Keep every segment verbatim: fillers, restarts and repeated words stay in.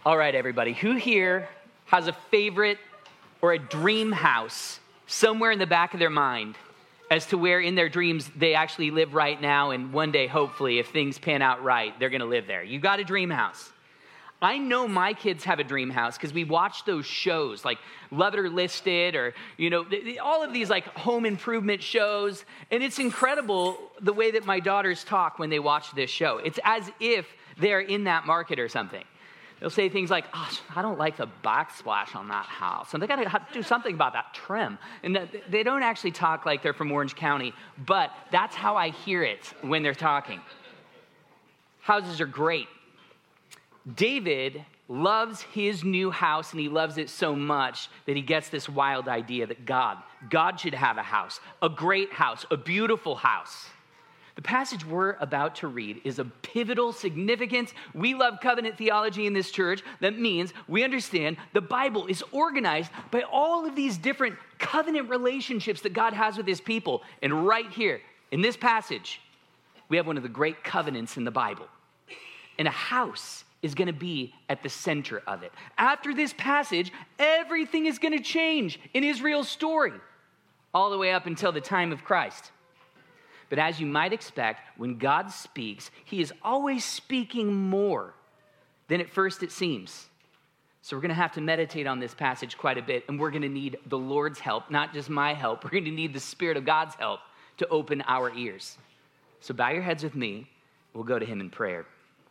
All right, everybody, who here has a favorite or a dream house somewhere in the back of their mind as to where in their dreams they actually live right now, and one day, hopefully, if things pan out right, they're going to live there? You got a dream house. I know my kids have a dream house because we watch those shows like Love It or Listed, or, you know, all of these like home improvement shows. And it's incredible the way that my daughters talk when they watch this show. It's as if they're in that market or something. They'll say things like, oh, I don't like the backsplash on that house. And they got to do something about that trim. And they don't actually talk like they're from Orange County, but that's how I hear it when they're talking. Houses are great. David loves his new house, and he loves it so much that he gets this wild idea that God, God should have a house, a great house, a beautiful house. The passage we're about to read is of pivotal significance. We love covenant theology in this church. That means we understand the Bible is organized by all of these different covenant relationships that God has with his people. And right here in this passage, we have one of the great covenants in the Bible. And a house is going to be at the center of it. After this passage, everything is going to change in Israel's story, all the way up until the time of Christ. But as you might expect, when God speaks, he is always speaking more than at first it seems. So we're going to have to meditate on this passage quite a bit, and we're going to need the Lord's help, not just my help. We're going to need the Spirit of God's help to open our ears. So bow your heads with me. We'll go to him in prayer.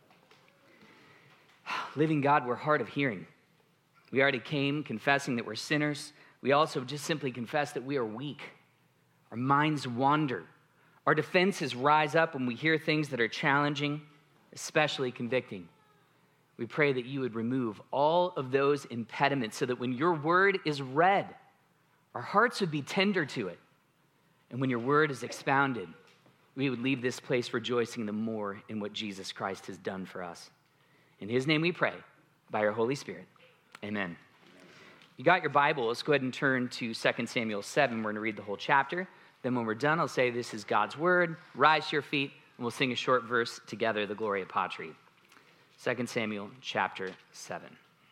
Living God, we're hard of hearing. We already came confessing that we're sinners. We also just simply confess that we are weak. Our minds wander. Our defenses rise up when we hear things that are challenging, especially convicting. We pray that you would remove all of those impediments so that when your word is read, our hearts would be tender to it. And when your word is expounded, we would leave this place rejoicing the more in what Jesus Christ has done for us. In his name we pray, by your Holy Spirit. Amen. You got your Bible. Let's go ahead and turn to Second Samuel seven. We're going to read the whole chapter. Then when we're done, I'll say, this is God's word. Rise to your feet, and we'll sing a short verse together, the Gloria Patri. Second Samuel chapter seven.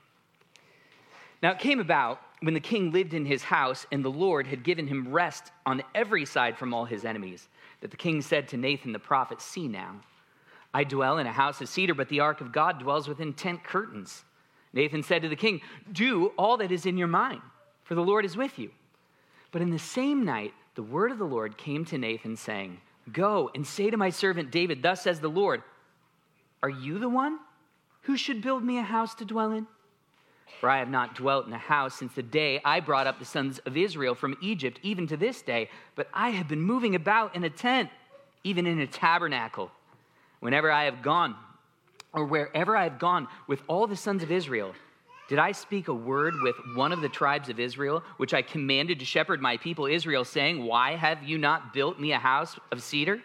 Now it came about when the king lived in his house, and the Lord had given him rest on every side from all his enemies, that the king said to Nathan the prophet, see now, I dwell in a house of cedar, but the ark of God dwells within tent curtains. Nathan said to the king, do all that is in your mind, for the Lord is with you. But in the same night, the word of the Lord came to Nathan, saying, go and say to my servant David, thus says the Lord, are you the one who should build me a house to dwell in? For I have not dwelt in a house since the day I brought up the sons of Israel from Egypt, even to this day, but I have been moving about in a tent, even in a tabernacle. Whenever I have gone, or wherever I have gone with all the sons of Israel, did I speak a word with one of the tribes of Israel, which I commanded to shepherd my people Israel, saying, why have you not built me a house of cedar?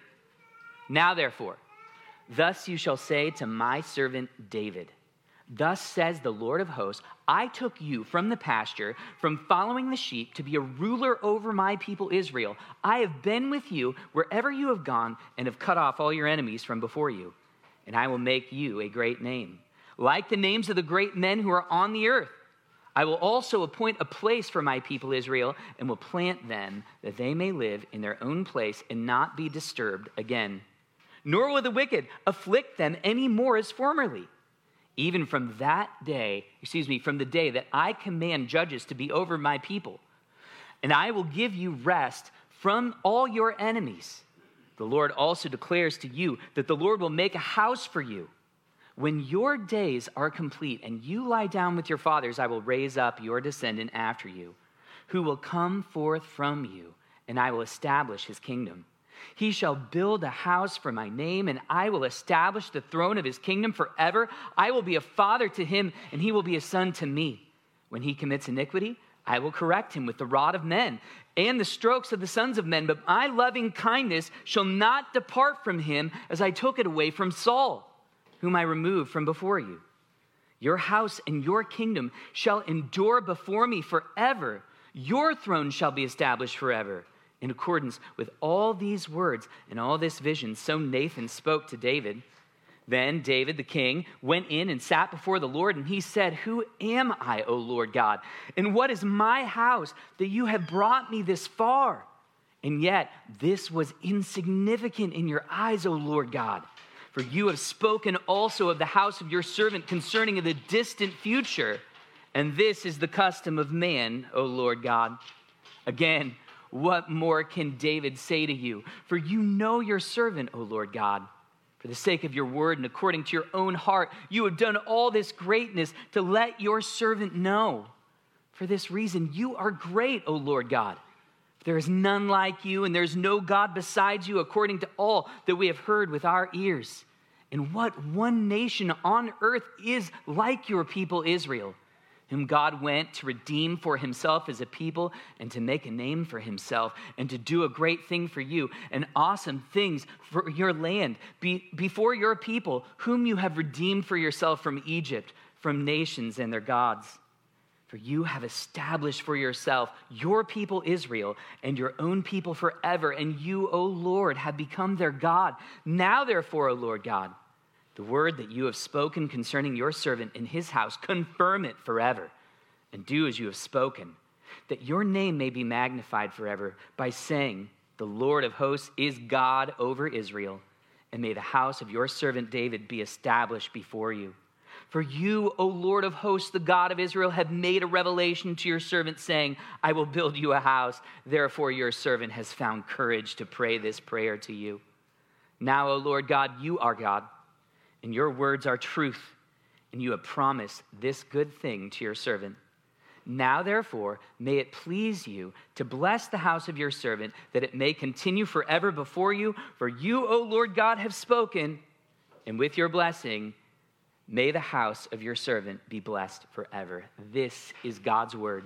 Now therefore, thus you shall say to my servant David, thus says the Lord of hosts, I took you from the pasture, from following the sheep, to be a ruler over my people Israel. I have been with you wherever you have gone, and have cut off all your enemies from before you. And I will make you a great name, like the names of the great men who are on the earth. I will also appoint a place for my people Israel, and will plant them that they may live in their own place and not be disturbed again. Nor will the wicked afflict them any more as formerly. Even from that day, excuse me, from the day that I command judges to be over my people. And I will give you rest from all your enemies. The Lord also declares to you that the Lord will make a house for you. When your days are complete and you lie down with your fathers, I will raise up your descendant after you, who will come forth from you, and I will establish his kingdom. He shall build a house for my name, and I will establish the throne of his kingdom forever. I will be a father to him, and he will be a son to me. When he commits iniquity, I will correct him with the rod of men and the strokes of the sons of men. But my loving kindness shall not depart from him, as I took it away from Saul, whom I removed from before you. Your house and your kingdom shall endure before me forever. Your throne shall be established forever. In accordance with all these words and all this vision, so Nathan spoke to David. Then David, the king, went in and sat before the Lord, and he said, "Who am I, O Lord God? And what is my house that you have brought me this far? And yet this was insignificant in your eyes, O Lord God. For you have spoken also of the house of your servant concerning the distant future. And this is the custom of man, O Lord God." Again, what more can David say to you? For you know your servant, O Lord God. For the sake of your word and according to your own heart, you have done all this greatness to let your servant know. For this reason, you are great, O Lord God. There is none like you, and there is no God besides you, according to all that we have heard with our ears. And what one nation on earth is like your people Israel, whom God went to redeem for himself as a people and to make a name for himself and to do a great thing for you and awesome things for your land be, before your people, whom you have redeemed for yourself from Egypt, from nations and their gods. For you have established for yourself your people Israel and your own people forever, and you, O Lord, have become their God. Now, therefore, O Lord God, the word that you have spoken concerning your servant in his house, confirm it forever, and do as you have spoken, that your name may be magnified forever by saying, the Lord of hosts is God over Israel, and may the house of your servant David be established before you. For you, O Lord of hosts, the God of Israel, have made a revelation to your servant, saying, I will build you a house. Therefore your servant has found courage to pray this prayer to you. Now, O Lord God, you are God, and your words are truth, and you have promised this good thing to your servant. Now, therefore, may it please you to bless the house of your servant, that it may continue forever before you. For you, O Lord God, have spoken, and with your blessing, may the house of your servant be blessed forever. This is God's word.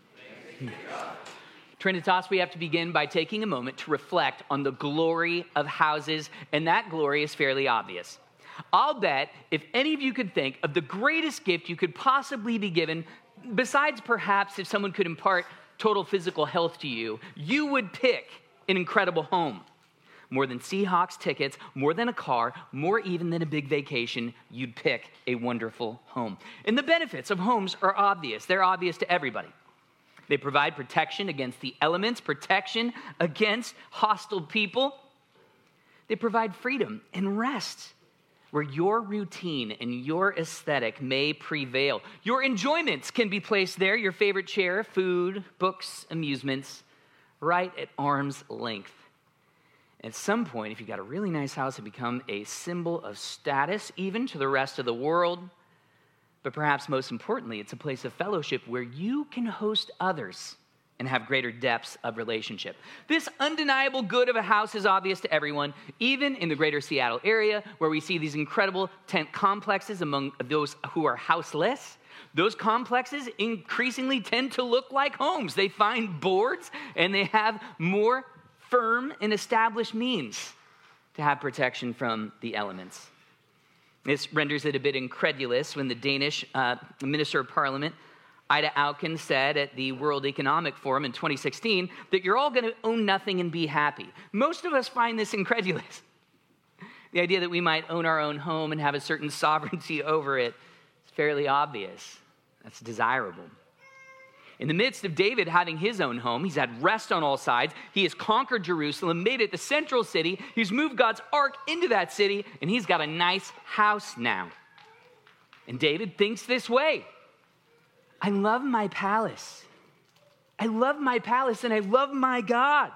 Trinitas, we have to begin by taking a moment to reflect on the glory of houses, and that glory is fairly obvious. I'll bet if any of you could think of the greatest gift you could possibly be given, besides perhaps if someone could impart total physical health to you, you would pick an incredible home. More than Seahawks tickets, more than a car, more even than a big vacation, you'd pick a wonderful home. And the benefits of homes are obvious. They're obvious to everybody. They provide protection against the elements, protection against hostile people. They provide freedom and rest, where your routine and your aesthetic may prevail. Your enjoyments can be placed there, your favorite chair, food, books, amusements, right at arm's length. At some point, if you got a really nice house, it become a symbol of status, even to the rest of the world. But perhaps most importantly, it's a place of fellowship where you can host others and have greater depths of relationship. This undeniable good of a house is obvious to everyone, even in the greater Seattle area, where we see these incredible tent complexes among those who are houseless. Those complexes increasingly tend to look like homes. They find boards, and they have more firm and established means to have protection from the elements. This renders it a bit incredulous when the Danish uh, Minister of Parliament, Ida Auken, said at the World Economic Forum in twenty sixteen that you're all going to own nothing and be happy. Most of us find this incredulous. The idea that we might own our own home and have a certain sovereignty over it is fairly obvious. That's desirable. In the midst of David having his own home, he's had rest on all sides. He has conquered Jerusalem, made it the central city. He's moved God's ark into that city, and he's got a nice house now. And David thinks this way: I love my palace. I love my palace, and I love my God.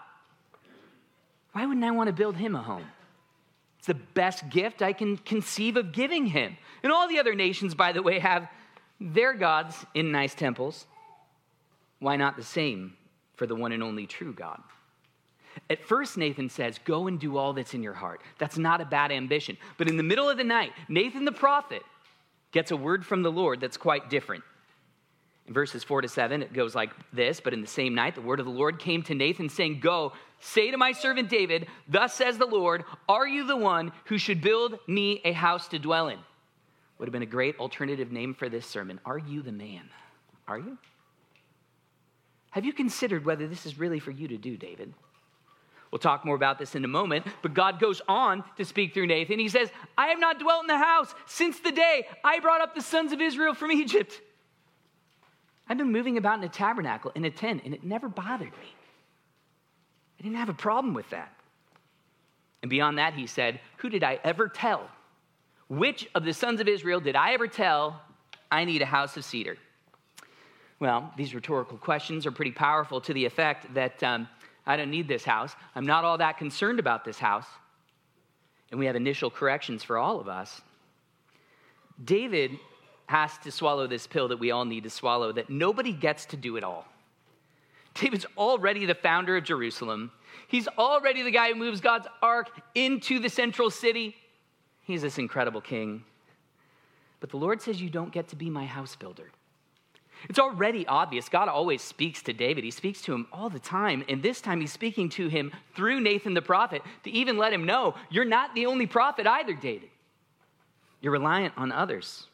Why wouldn't I want to build him a home? It's the best gift I can conceive of giving him. And all the other nations, by the way, have their gods in nice temples. Why not the same for the one and only true God? At first, Nathan says, go and do all that's in your heart. That's not a bad ambition. But in the middle of the night, Nathan the prophet gets a word from the Lord that's quite different. In verses four to seven, it goes like this: but in the same night, the word of the Lord came to Nathan, saying, go, say to my servant David, thus says the Lord, are you the one who should build me a house to dwell in? Would have been a great alternative name for this sermon. Are you the man? Are you? Have you considered whether this is really for you to do, David? We'll talk more about this in a moment, but God goes on to speak through Nathan. He says, I have not dwelt in the house since the day I brought up the sons of Israel from Egypt. I've been moving about in a tabernacle, in a tent, and it never bothered me. I didn't have a problem with that. And beyond that, he said, who did I ever tell? Which of the sons of Israel did I ever tell I need a house of cedar? Well, these rhetorical questions are pretty powerful to the effect that um, I don't need this house. I'm not all that concerned about this house. And we have initial corrections for all of us. David has to swallow this pill that we all need to swallow, that nobody gets to do it all. David's already the founder of Jerusalem. He's already the guy who moves God's ark into the central city. He's this incredible king. But the Lord says, you don't get to be my house builder. It's already obvious. God always speaks to David. He speaks to him all the time. And this time he's speaking to him through Nathan the prophet to even let him know, you're not the only prophet either, David. You're reliant on others.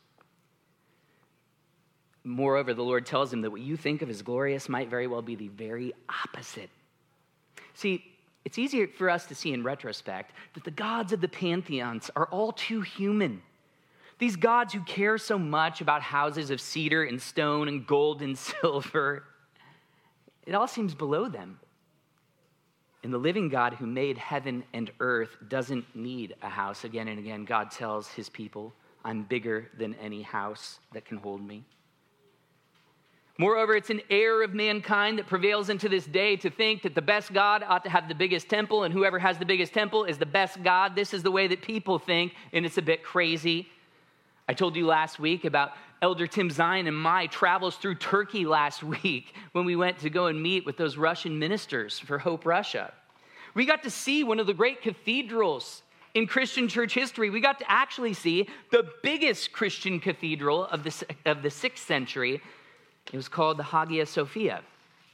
Moreover, the Lord tells him that what you think of as glorious might very well be the very opposite. See, it's easier for us to see in retrospect that the gods of the pantheons are all too human. These gods who care so much about houses of cedar and stone and gold and silver, it all seems below them. And the living God who made heaven and earth doesn't need a house. Again and again, God tells his people, I'm bigger than any house that can hold me. Moreover, it's an error of mankind that prevails into this day to think that the best God ought to have the biggest temple, and whoever has the biggest temple is the best God. This is the way that people think, and it's a bit crazy. I told you last week about Elder Tim Zion and my travels through Turkey last week when we went to go and meet with those Russian ministers for Hope Russia. We got to see one of the great cathedrals in Christian church history. We got to actually see the biggest Christian cathedral of the, of the sixth century. It was called the Hagia Sophia.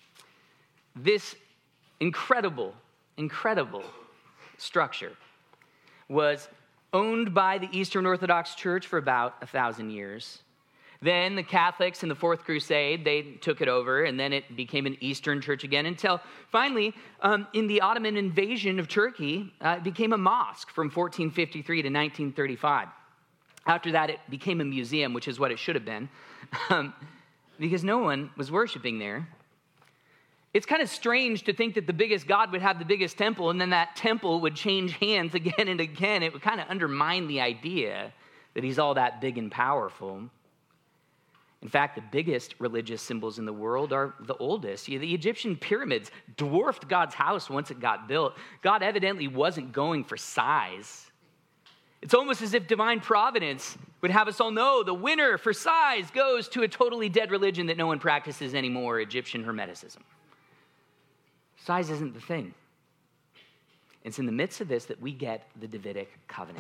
This incredible, incredible structure was owned by the Eastern Orthodox Church for about a thousand years. Then the Catholics in the Fourth Crusade, they took it over, and then it became an Eastern church again until finally, um, in the Ottoman invasion of Turkey, uh, it became a mosque from fourteen fifty-three to nineteen thirty-five. After that, it became a museum, which is what it should have been, um, because no one was worshiping there. It's kind of strange to think that the biggest God would have the biggest temple, and then that temple would change hands again and again. It would kind of undermine the idea that he's all that big and powerful. In fact, the biggest religious symbols in the world are the oldest. The Egyptian pyramids dwarfed God's house once it got built. God evidently wasn't going for size. It's almost as if divine providence would have us all know the winner for size goes to a totally dead religion that no one practices anymore, Egyptian Hermeticism. Size isn't the thing. It's in the midst of this that we get the Davidic covenant.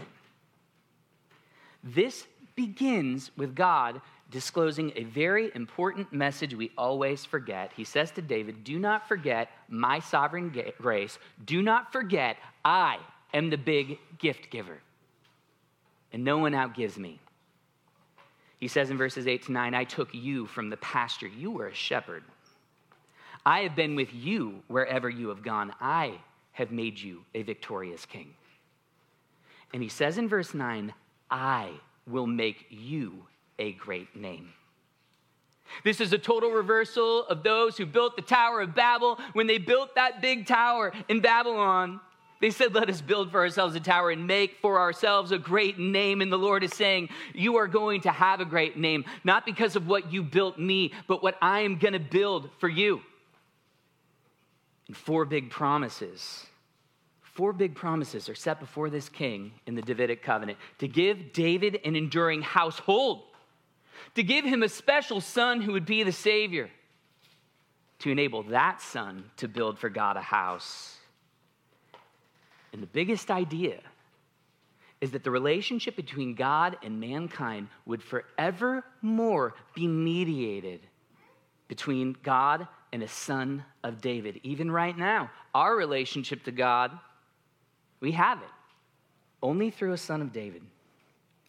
This begins with God disclosing a very important message we always forget. He says to David, do not forget my sovereign grace. Do not forget I am the big gift giver, and no one outgives me. He says in verses eight to nine, I took you from the pasture. You were a shepherd. I have been with you wherever you have gone. I have made you a victorious king. And he says in verse nine, I will make you a great name. This is a total reversal of those who built the Tower of Babel. When they built that big tower in Babylon, they said, let us build for ourselves a tower and make for ourselves a great name. And the Lord is saying, you are going to have a great name, not because of what you built me, but what I am going to build for you. And four big promises, four big promises are set before this king in the Davidic covenant to give David an enduring household, to give him a special son who would be the Savior, to enable that son to build for God a house. And the biggest idea is that the relationship between God and mankind would forevermore be mediated between God and a son of David. Even right now, our relationship to God, we have it only through a son of David.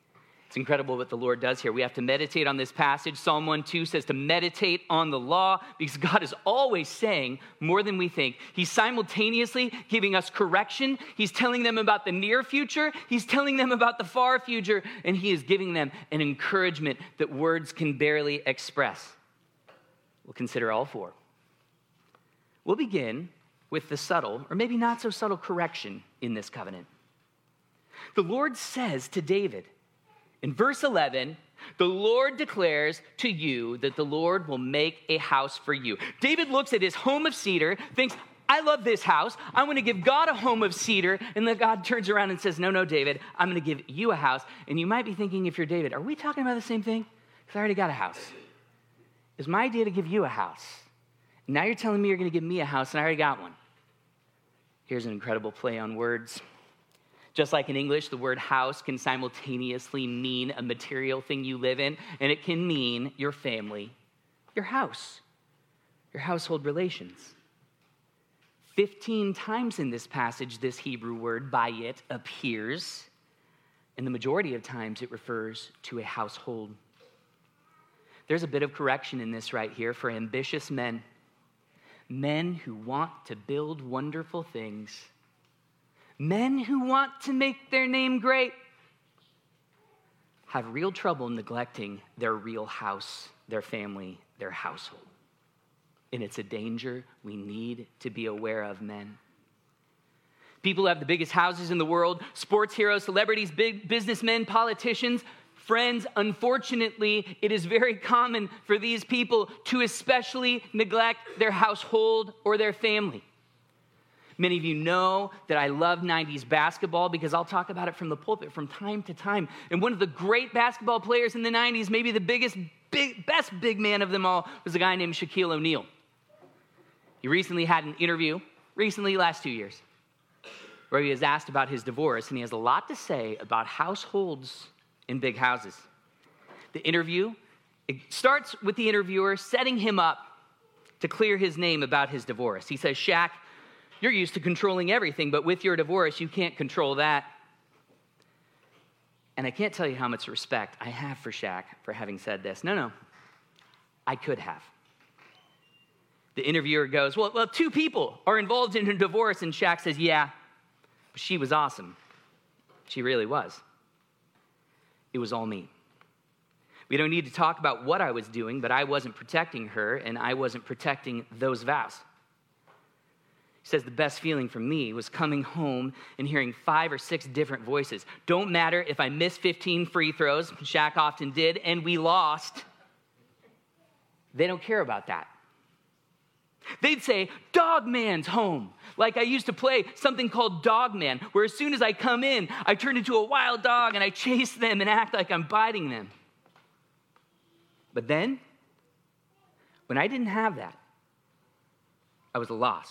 It's incredible what the Lord does here. We have to meditate on this passage. Psalm one two says to meditate on the law because God is always saying more than we think. He's simultaneously giving us correction. He's telling them about the near future. He's telling them about the far future. And he is giving them an encouragement that words can barely express. We'll consider all four. We'll begin with the subtle, or maybe not so subtle, correction in this covenant. The Lord says to David, in verse eleven, the Lord declares to you that the Lord will make a house for you. David looks at his home of cedar, thinks, I love this house. I want to give God a home of cedar. And then God turns around and says, no, no, David, I'm going to give you a house. And you might be thinking, if you're David, are we talking about the same thing? Because I already got a house. It's my idea to give you a house. Now you're telling me you're going to give me a house, and I already got one. Here's an incredible play on words. Just like in English, the word house can simultaneously mean a material thing you live in, and it can mean your family, your house, your household relations. Fifteen times in this passage, this Hebrew word, bayit, appears, and the majority of times it refers to a household. There's a bit of correction in this right here for ambitious men, men who want to build wonderful things, men who want to make their name great, have real trouble neglecting their real house, their family, their household. And it's a danger we need to be aware of, men. People who have the biggest houses in the world, sports heroes, celebrities, big businessmen, politicians, friends, unfortunately, it is very common for these people to especially neglect their household or their family. Many of you know that I love nineties basketball because I'll talk about it from the pulpit from time to time. And one of the great basketball players in the nineties, maybe the biggest, big, best big man of them all, was a guy named Shaquille O'Neal. He recently had an interview, recently, last two years, where he was asked about his divorce, and he has a lot to say about households in big houses. The interview, it starts with the interviewer setting him up to clear his name about his divorce. He says, Shaq, you're used to controlling everything, but with your divorce, you can't control that. And I can't tell you how much respect I have for Shaq for having said this. No, no, I could have. The interviewer goes, well, well, two people are involved in a divorce, and Shaq says, yeah, but she was awesome. She really was. It was all me. We don't need to talk about what I was doing, but I wasn't protecting her, and I wasn't protecting those vows. He says the best feeling for me was coming home and hearing five or six different voices. Don't matter if I missed fifteen free throws, Shaq often did, and we lost. They don't care about that. They'd say, Dog Man's home. Like I used to play something called Dog Man, where as soon as I come in, I turn into a wild dog and I chase them and act like I'm biting them. But then, when I didn't have that, I was lost.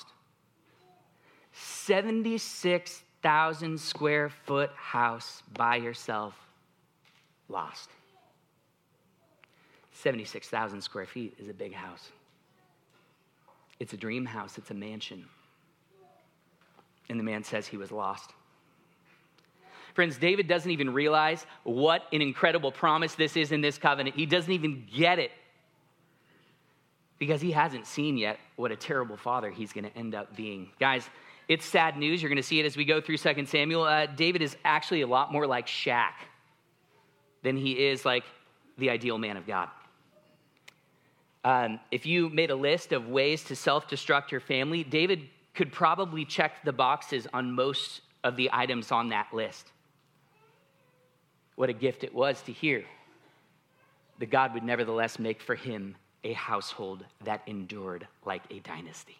seventy-six thousand square foot house by yourself, lost. seventy-six thousand square feet is a big house. It's a dream house, it's a mansion. And the man says he was lost. Friends, David doesn't even realize what an incredible promise this is in this covenant. He doesn't even get it because he hasn't seen yet what a terrible father he's going to end up being. Guys, it's sad news. You're going to see it as we go through Second Samuel. Uh, David is actually a lot more like Shaq than he is like the ideal man of God. Um, if you made a list of ways to self-destruct your family, David could probably check the boxes on most of the items on that list. What a gift it was to hear that God would nevertheless make for him a household that endured like a dynasty.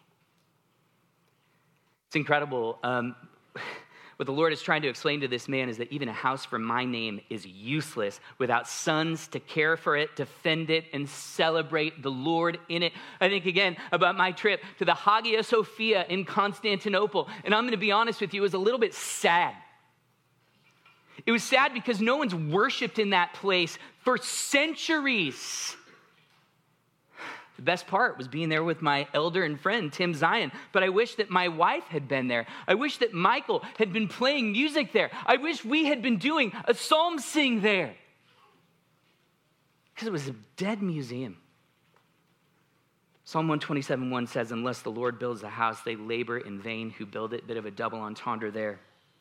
It's incredible. Um, what the Lord is trying to explain to this man is that even a house for my name is useless without sons to care for it, defend it, and celebrate the Lord in it. I think again about my trip to the Hagia Sophia in Constantinople, and I'm going to be honest with you, it was a little bit sad. It was sad because no one's worshiped in that place for centuries. The best part was being there with my elder and friend, Tim Zion. But I wish that my wife had been there. I wish that Michael had been playing music there. I wish we had been doing a psalm sing there. Because it was a dead museum. Psalm one twenty-seven one says, unless the Lord builds a house, they labor in vain who build it. Bit of a double entendre there.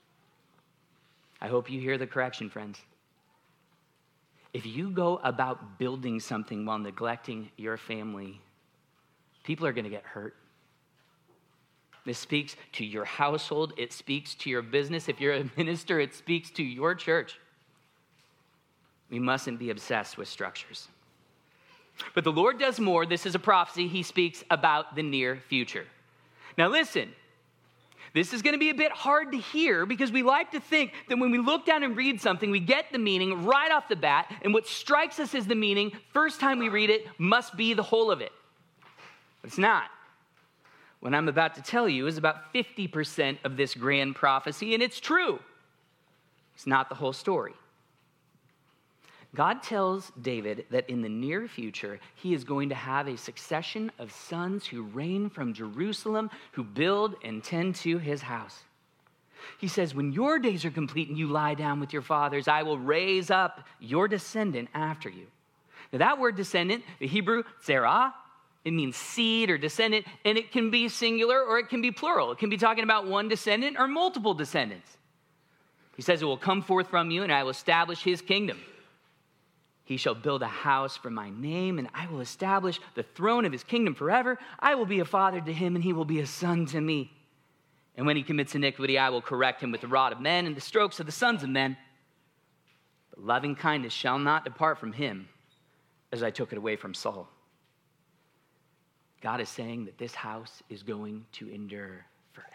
I hope you hear the correction, friends. If you go about building something while neglecting your family, people are going to get hurt. This speaks to your household. It speaks to your business. If you're a minister, it speaks to your church. We mustn't be obsessed with structures. But the Lord does more. This is a prophecy. He speaks about the near future. Now listen, this is going to be a bit hard to hear because we like to think that when we look down and read something, we get the meaning right off the bat, and what strikes us as the meaning, first time we read it, must be the whole of it. But it's not. What I'm about to tell you is about fifty percent of this grand prophecy, and it's true. It's not the whole story. God tells David that in the near future, he is going to have a succession of sons who reign from Jerusalem, who build and tend to his house. He says, when your days are complete and you lie down with your fathers, I will raise up your descendant after you. Now that word descendant, the Hebrew, zerah, it means seed or descendant, and it can be singular or it can be plural. It can be talking about one descendant or multiple descendants. He says, it will come forth from you and I will establish his kingdom. He shall build a house for my name, and I will establish the throne of his kingdom forever. I will be a father to him, and he will be a son to me. And when he commits iniquity, I will correct him with the rod of men and the strokes of the sons of men. But loving kindness shall not depart from him, as I took it away from Saul. God is saying that this house is going to endure forever.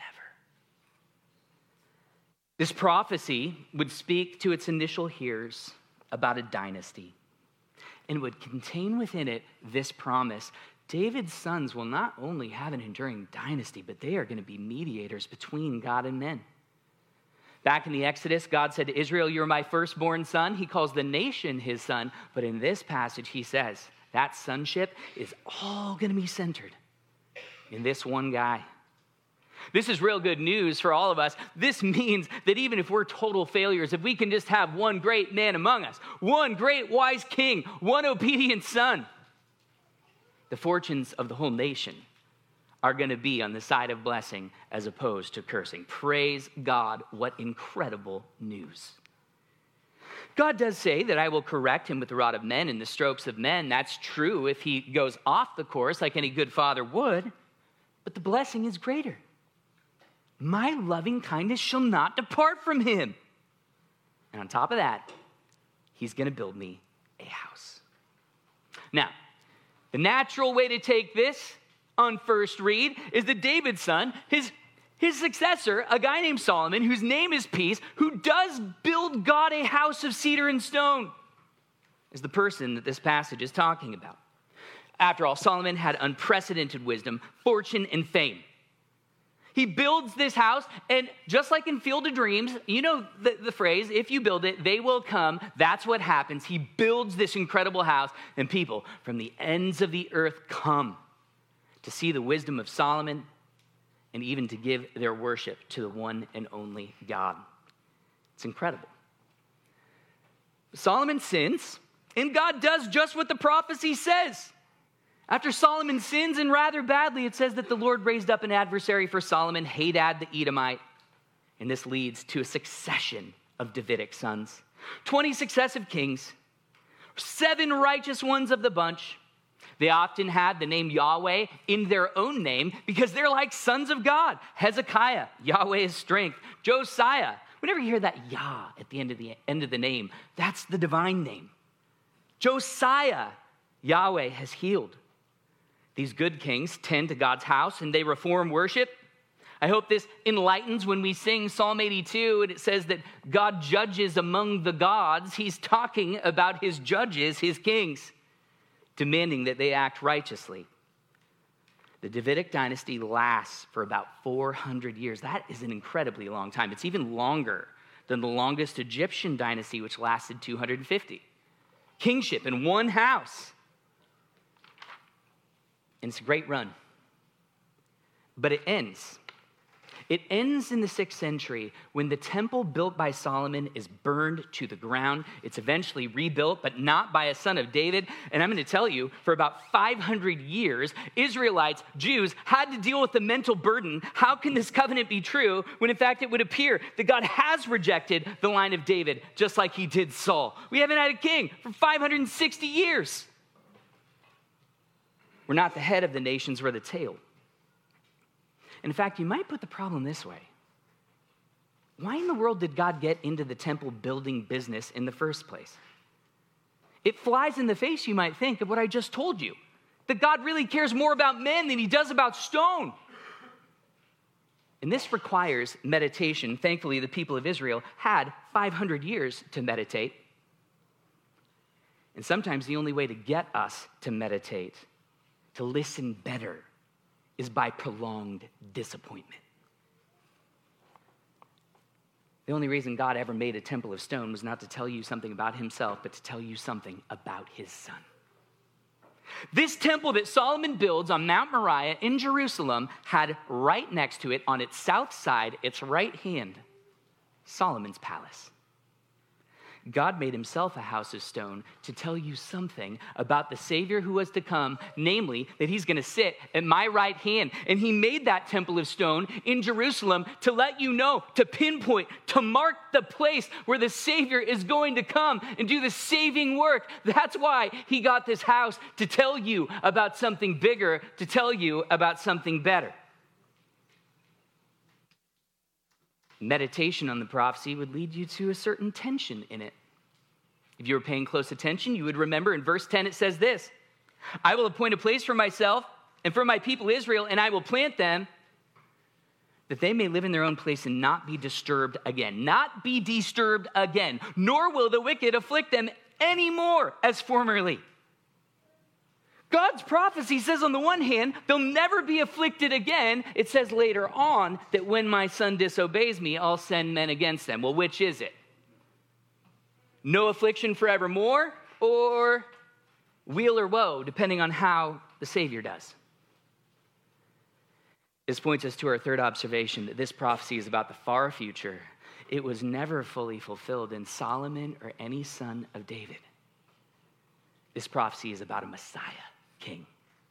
This prophecy would speak to its initial hearers about a dynasty, and would contain within it this promise. David's sons will not only have an enduring dynasty, but they are going to be mediators between God and men. Back in the Exodus, God said to Israel, you're my firstborn son. He calls the nation his son. But in this passage, he says that sonship is all going to be centered in this one guy. This is real good news for all of us. This means that even if we're total failures, if we can just have one great man among us, one great wise king, one obedient son, the fortunes of the whole nation are going to be on the side of blessing as opposed to cursing. Praise God. What incredible news. God does say that I will correct him with the rod of men and the strokes of men. That's true if he goes off the course like any good father would, but the blessing is greater. My loving kindness shall not depart from him. And on top of that, he's going to build me a house. Now, the natural way to take this on first read is that David's son, his, his successor, a guy named Solomon, whose name is Peace, who does build God a house of cedar and stone, is the person that this passage is talking about. After all, Solomon had unprecedented wisdom, fortune, and fame. He builds this house, and just like in Field of Dreams, you know the, the phrase, if you build it, they will come. That's what happens. He builds this incredible house, and people from the ends of the earth come to see the wisdom of Solomon and even to give their worship to the one and only God. It's incredible. Solomon sins, and God does just what the prophecy says. After Solomon sins, and rather badly, it says that the Lord raised up an adversary for Solomon, Hadad the Edomite. And this leads to a succession of Davidic sons. twenty successive kings, seven righteous ones of the bunch. They often had the name Yahweh in their own name because they're like sons of God. Hezekiah, Yahweh is strength. Josiah, whenever you hear that Yah at the end of the end of the name, that's the divine name. Josiah, Yahweh has healed. These good kings tend to God's house and they reform worship. I hope this enlightens when we sing Psalm eighty-two and it says that God judges among the gods. He's talking about his judges, his kings, demanding that they act righteously. The Davidic dynasty lasts for about four hundred years. That is an incredibly long time. It's even longer than the longest Egyptian dynasty, which lasted two hundred fifty. Kingship in one house. And it's a great run. But it ends. It ends in the sixth century when the temple built by Solomon is burned to the ground. It's eventually rebuilt, but not by a son of David. And I'm going to tell you, for about five hundred years, Israelites, Jews, had to deal with the mental burden. How can this covenant be true when in fact it would appear that God has rejected the line of David, just like he did Saul? We haven't had a king for five hundred sixty years. We're not the head of the nations, we're the tail. In fact, you might put the problem this way. Why in the world did God get into the temple building business in the first place? It flies in the face, you might think, of what I just told you, that God really cares more about men than he does about stone. And this requires meditation. Thankfully, the people of Israel had five hundred years to meditate. And sometimes the only way to get us to meditate, to listen better, is by prolonged disappointment. The only reason God ever made a temple of stone was not to tell you something about himself, but to tell you something about his son. This temple that Solomon builds on Mount Moriah in Jerusalem had right next to it, on its south side, its right hand, Solomon's palace. God made himself a house of stone to tell you something about the Savior who was to come, namely that he's going to sit at my right hand. And he made that temple of stone in Jerusalem to let you know, to pinpoint, to mark the place where the Savior is going to come and do the saving work. That's why he got this house, to tell you about something bigger, to tell you about something better. Meditation on the prophecy would lead you to a certain tension in it. If you were paying close attention, you would remember in verse ten it says this: I will appoint a place for myself and for my people Israel, and I will plant them, that they may live in their own place and not be disturbed again. Not be disturbed again, nor will the wicked afflict them anymore as formerly. God's prophecy says on the one hand, they'll never be afflicted again. It says later on that when my son disobeys me, I'll send men against them. Well, which is it? No affliction forevermore, or weal or woe, depending on how the Savior does. This points us to our third observation, that this prophecy is about the far future. It was never fully fulfilled in Solomon or any son of David. This prophecy is about a Messiah king.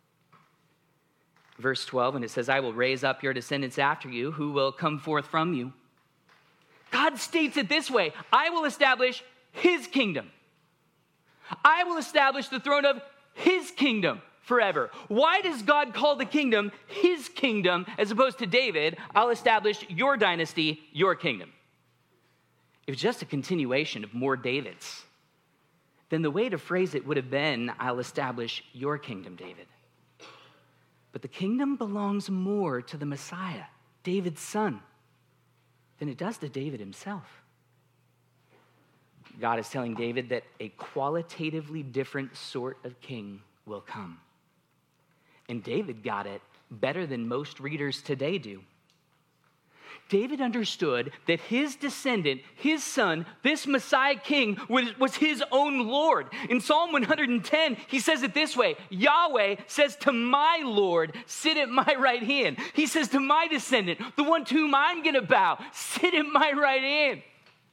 Verse twelve, and it says, I will raise up your descendants after you, who will come forth from you. God states it this way: I will establish his kingdom. I will establish the throne of his kingdom forever. Why does God call the kingdom his kingdom as opposed to David? I'll establish your dynasty, your kingdom. It was just a continuation of more Davids. Then the way to phrase it would have been, I'll establish your kingdom, David. But the kingdom belongs more to the Messiah, David's son, than it does to David himself. God is telling David that a qualitatively different sort of king will come. And David got it better than most readers today do. David understood that his descendant, his son, this Messiah king, was, was his own Lord. In Psalm one hundred ten, he says it this way: Yahweh says to my Lord, sit at my right hand. He says to my descendant, the one to whom I'm going to bow, sit at my right hand.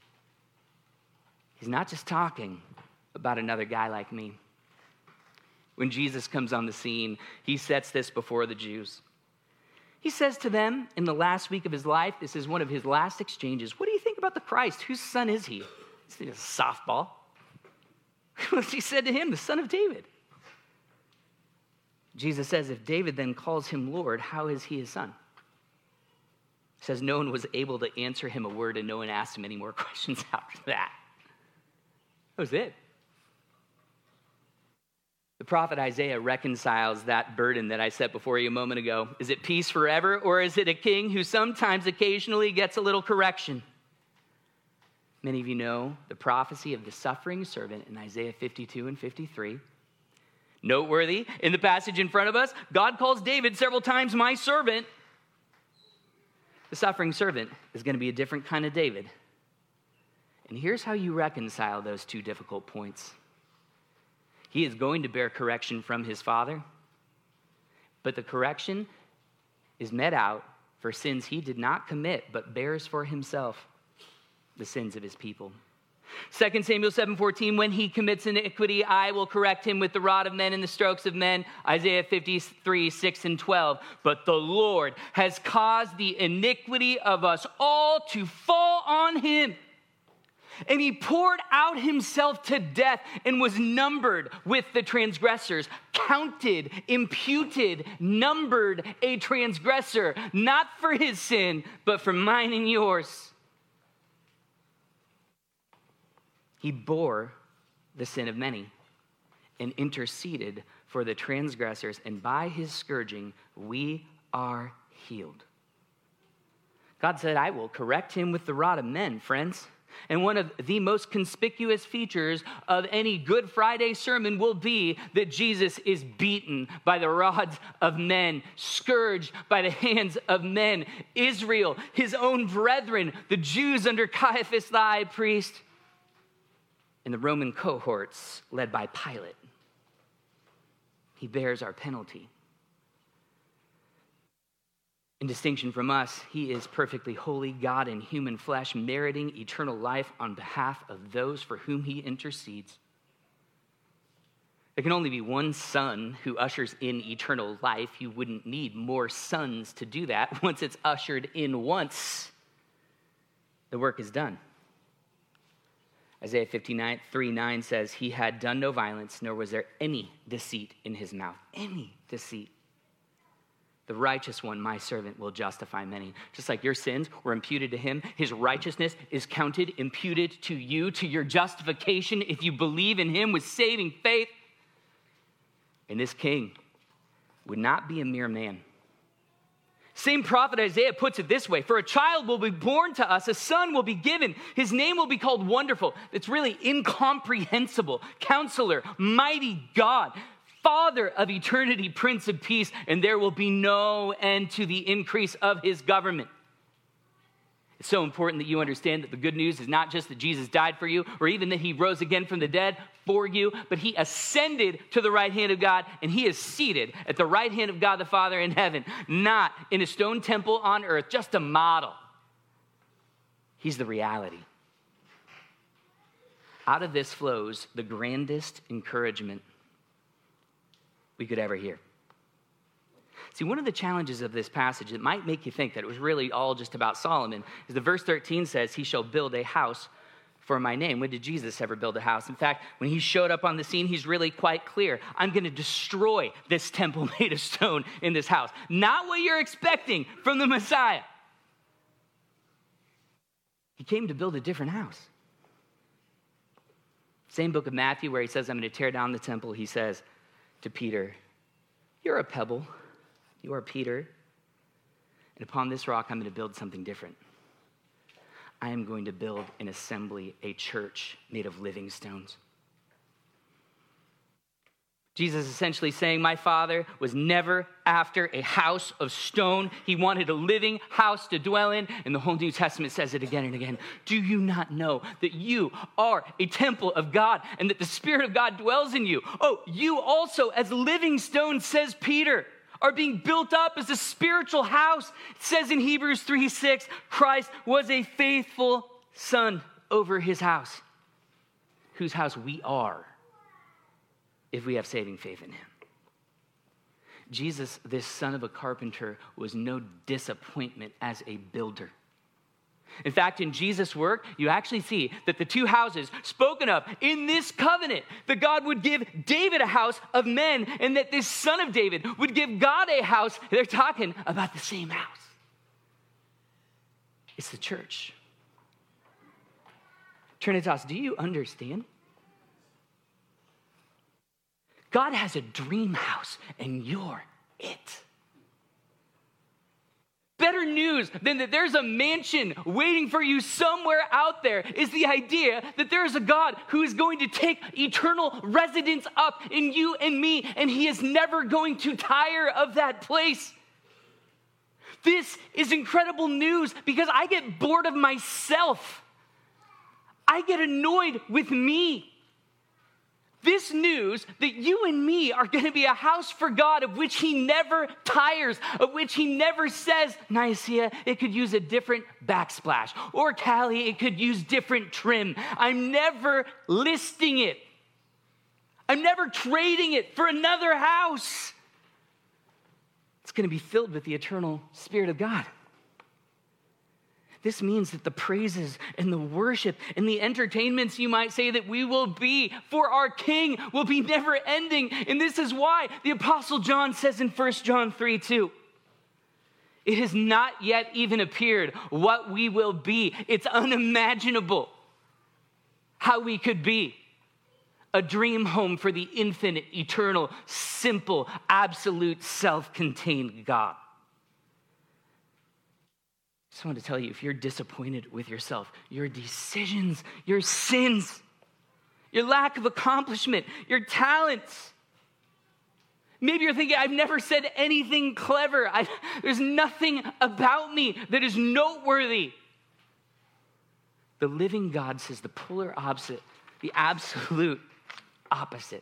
He's not just talking about another guy like me. When Jesus comes on the scene, he sets this before the Jews. He says to them in the last week of his life, this is one of his last exchanges, what do you think about the Christ? Whose son is he? He's a softball. He said to him, the son of David. Jesus says, if David then calls him Lord, how is he his son? He says no one was able to answer him a word, and no one asked him any more questions after that. That was it. The prophet Isaiah reconciles that burden that I set before you a moment ago. Is it peace forever, or is it a king who sometimes occasionally gets a little correction? Many of you know the prophecy of the suffering servant in Isaiah fifty-two and fifty-three. Noteworthy, in the passage in front of us, God calls David several times my servant. The suffering servant is going to be a different kind of David. And here's how you reconcile those two difficult points. He is going to bear correction from his father, but the correction is met out for sins he did not commit, but bears for himself the sins of his people. Second Samuel seven fourteen, when he commits iniquity, I will correct him with the rod of men and the strokes of men. Isaiah fifty-three, six and twelve. But the Lord has caused the iniquity of us all to fall on him. And he poured out himself to death and was numbered with the transgressors. Counted, imputed, numbered a transgressor, not for his sin, but for mine and yours. He bore the sin of many and interceded for the transgressors, and by his scourging we are healed. God said, I will correct him with the rod of men, friends. And one of the most conspicuous features of any Good Friday sermon will be that Jesus is beaten by the rods of men, scourged by the hands of men. Israel, his own brethren, the Jews under Caiaphas the high priest, and the Roman cohorts led by Pilate. He bears our penalty. In distinction from us, he is perfectly holy, God in human flesh, meriting eternal life on behalf of those for whom he intercedes. There can only be one son who ushers in eternal life. You wouldn't need more sons to do that. Once it's ushered in once, the work is done. Isaiah fifty-nine, three nine says, he had done no violence, nor was there any deceit in his mouth. Any deceit. The righteous one, my servant, will justify many. Just like your sins were imputed to him, his righteousness is counted, imputed to you, to your justification if you believe in him with saving faith. And this king would not be a mere man. Same prophet Isaiah puts it this way, for a child will be born to us, a son will be given. His name will be called Wonderful. It's really incomprehensible. Counselor, mighty God, Father of eternity, Prince of Peace, and there will be no end to the increase of his government. It's so important that you understand that the good news is not just that Jesus died for you, or even that he rose again from the dead for you, but he ascended to the right hand of God, and he is seated at the right hand of God the Father in heaven, not in a stone temple on earth, just a model. He's the reality. Out of this flows the grandest encouragement we could ever hear. See, one of the challenges of this passage that might make you think that it was really all just about Solomon is the verse thirteen says, he shall build a house for my name. When did Jesus ever build a house? In fact, when he showed up on the scene, he's really quite clear. I'm going to destroy this temple made of stone in this house. Not what you're expecting from the Messiah. He came to build a different house. Same book of Matthew where he says, I'm going to tear down the temple. He says to Peter, you're a pebble. You are Peter. And upon this rock, I'm going to build something different. I am going to build an assembly, a church made of living stones. Jesus is essentially saying, my Father was never after a house of stone. He wanted a living house to dwell in. And the whole New Testament says it again and again. Do you not know that you are a temple of God and that the Spirit of God dwells in you? Oh, you also as living stones, says Peter, are being built up as a spiritual house. It says in Hebrews three six, Christ was a faithful son over his house, whose house we are if we have saving faith in him. Jesus, this son of a carpenter, was no disappointment as a builder. In fact, in Jesus' work, you actually see that the two houses spoken of in this covenant, that God would give David a house of men, and that this son of David would give God a house. They're talking about the same house. It's the church. Trinitas, do you understand? God has a dream house, and you're it. Better news than that there's a mansion waiting for you somewhere out there is the idea that there is a God who is going to take eternal residence up in you and me, and he is never going to tire of that place. This is incredible news because I get bored of myself. I get annoyed with me. This news that you and me are going to be a house for God of which he never tires, of which he never says, Nicaea, it could use a different backsplash, or Cali, it could use different trim. I'm never listing it. I'm never trading it for another house. It's going to be filled with the eternal Spirit of God. This means that the praises and the worship and the entertainments, you might say, that we will be for our King will be never ending. And this is why the Apostle John says in First John three two, it has not yet even appeared what we will be. It's unimaginable how we could be. A dream home for the infinite, eternal, simple, absolute, self-contained God. I just want to tell you, if you're disappointed with yourself, your decisions, your sins, your lack of accomplishment, your talents, maybe you're thinking, I've never said anything clever. I, there's nothing about me that is noteworthy. The living God says the polar opposite, the absolute opposite.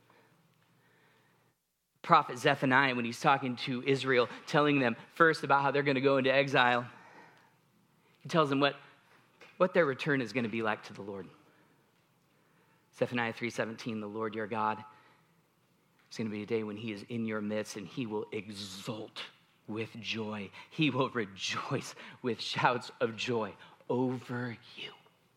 Prophet Zephaniah, when he's talking to Israel, telling them first about how they're going to go into exile, he tells them what, what their return is going to be like to the Lord. Zephaniah three seventeen, the Lord your God, it's going to be a day when he is in your midst and he will exult with joy. He will rejoice with shouts of joy over you.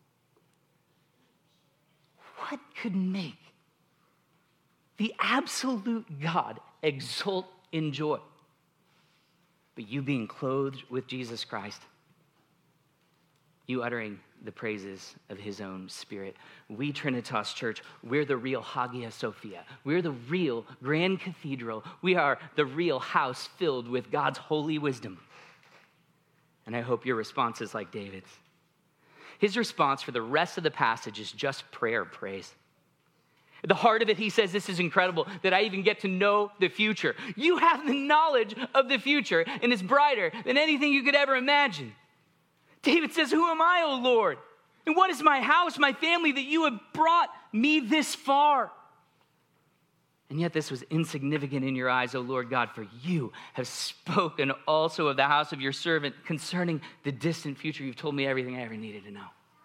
What could make the absolute God exult in joy? But you being clothed with Jesus Christ, you uttering the praises of his own Spirit. We, Trinitas Church, we're the real Hagia Sophia. We're the real Grand Cathedral. We are the real house filled with God's holy wisdom. And I hope your response is like David's. His response for the rest of the passage is just prayer, praise. At the heart of it, he says, this is incredible, that I even get to know the future. You have the knowledge of the future, and it's brighter than anything you could ever imagine. David says, who am I, O Lord? And what is my house, my family, that you have brought me this far? And yet this was insignificant in your eyes, O Lord God, for you have spoken also of the house of your servant concerning the distant future. You've told me everything I ever needed to know.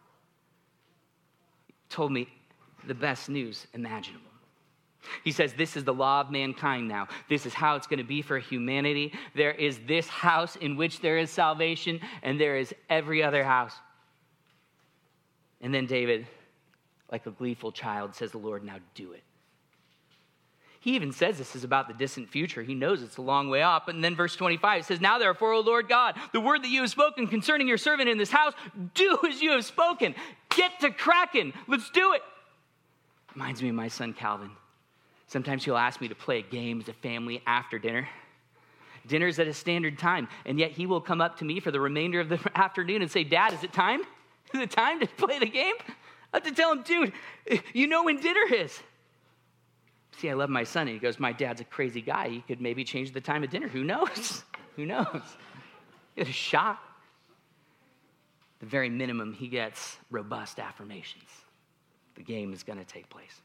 You told me the best news imaginable. He says, this is the law of mankind now. This is how it's going to be for humanity. There is this house in which there is salvation, and there is every other house. And then David, like a gleeful child, says, the Lord, now do it. He even says this is about the distant future. He knows it's a long way off. And then verse twenty-five, it says, now therefore, O Lord God, the word that you have spoken concerning your servant in this house, do as you have spoken. Get to cracking. Let's do it. Reminds me of my son, Calvin. Sometimes he'll ask me to play a game as a family after dinner. Dinner's at a standard time, and yet he will come up to me for the remainder of the afternoon and say, Dad, is it time? Is it time to play the game? I have to tell him, dude, you know when dinner is. See, I love my son, and he goes, my dad's a crazy guy. He could maybe change the time of dinner. Who knows? Who knows? It's a shot. The very minimum, he gets robust affirmations. The game is going to take place.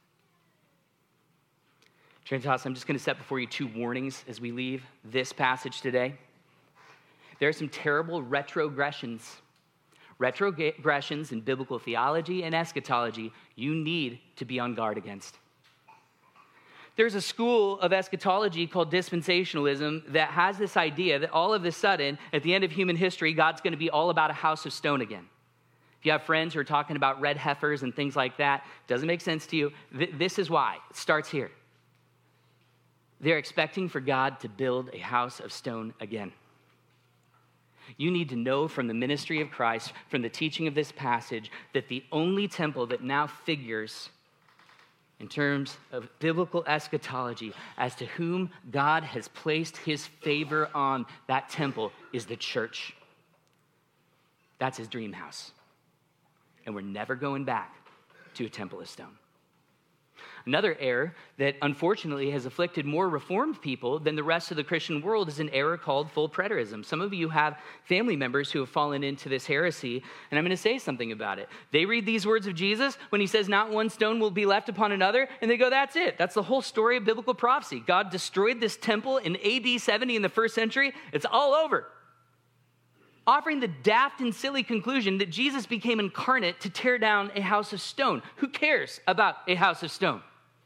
Trinitas, I'm just going to set before you two warnings as we leave this passage today. There are some terrible retrogressions. Retrogressions in biblical theology and eschatology you need to be on guard against. There's a school of eschatology called dispensationalism that has this idea that all of a sudden, at the end of human history, God's going to be all about a house of stone again. If you have friends who are talking about red heifers and things like that, doesn't make sense to you. Th- this is why. It starts here. They're expecting for God to build a house of stone again. You need to know from the ministry of Christ, from the teaching of this passage, that the only temple that now figures in terms of biblical eschatology as to whom God has placed his favor on, that temple is the church. That's his dream house. And we're never going back to a temple of stone. Another error that unfortunately has afflicted more Reformed people than the rest of the Christian world is an error called full preterism. Some of you have family members who have fallen into this heresy, and I'm going to say something about it. They read these words of Jesus when he says, not one stone will be left upon another, and they go, that's it. That's the whole story of biblical prophecy. God destroyed this temple in A D seventy in the first century. It's all over. Offering the daft and silly conclusion that Jesus became incarnate to tear down a house of stone. Who cares about a house of stone?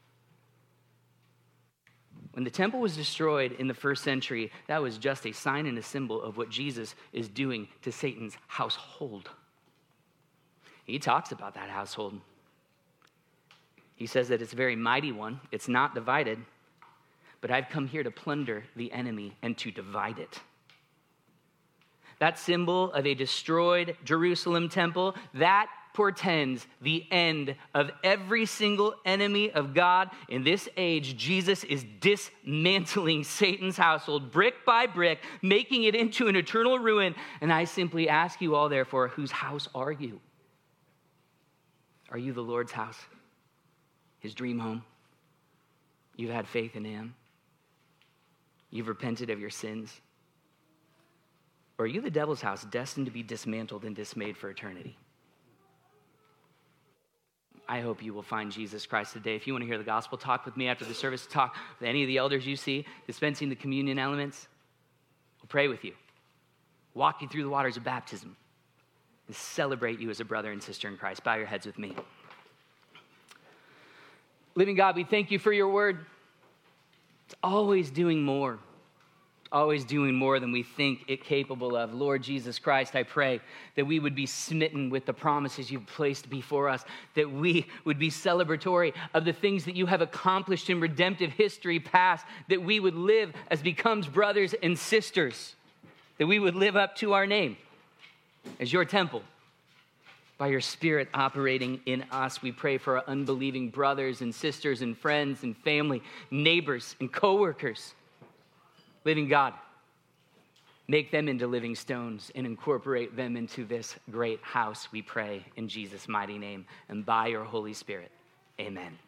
When the temple was destroyed in the first century, that was just a sign and a symbol of what Jesus is doing to Satan's household. He talks about that household. He says that it's a very mighty one. It's not divided, but I've come here to plunder the enemy and to divide it. That symbol of a destroyed Jerusalem temple, that portends the end of every single enemy of God. In this age, Jesus is dismantling Satan's household brick by brick, making it into an eternal ruin. And I simply ask you all, therefore, whose house are you? Are you the Lord's house? His dream home? You've had faith in him? You've repented of your sins? Or are you the devil's house, destined to be dismantled and dismayed for eternity? I hope you will find Jesus Christ today. If you want to hear the gospel, talk with me after the service. Talk with any of the elders you see dispensing the communion elements. We'll pray with you, walk you through the waters of baptism, and celebrate you as a brother and sister in Christ. Bow your heads with me. Living God, we thank you for your word. It's always doing more. Always doing more than we think it capable of. Lord Jesus Christ, I pray that we would be smitten with the promises you've placed before us, that we would be celebratory of the things that you have accomplished in redemptive history past, that we would live as becomes brothers and sisters, that we would live up to our name as your temple. By your Spirit operating in us, we pray for our unbelieving brothers and sisters and friends and family, neighbors and coworkers. Living God, make them into living stones and incorporate them into this great house, we pray in Jesus' mighty name and by your Holy Spirit. Amen.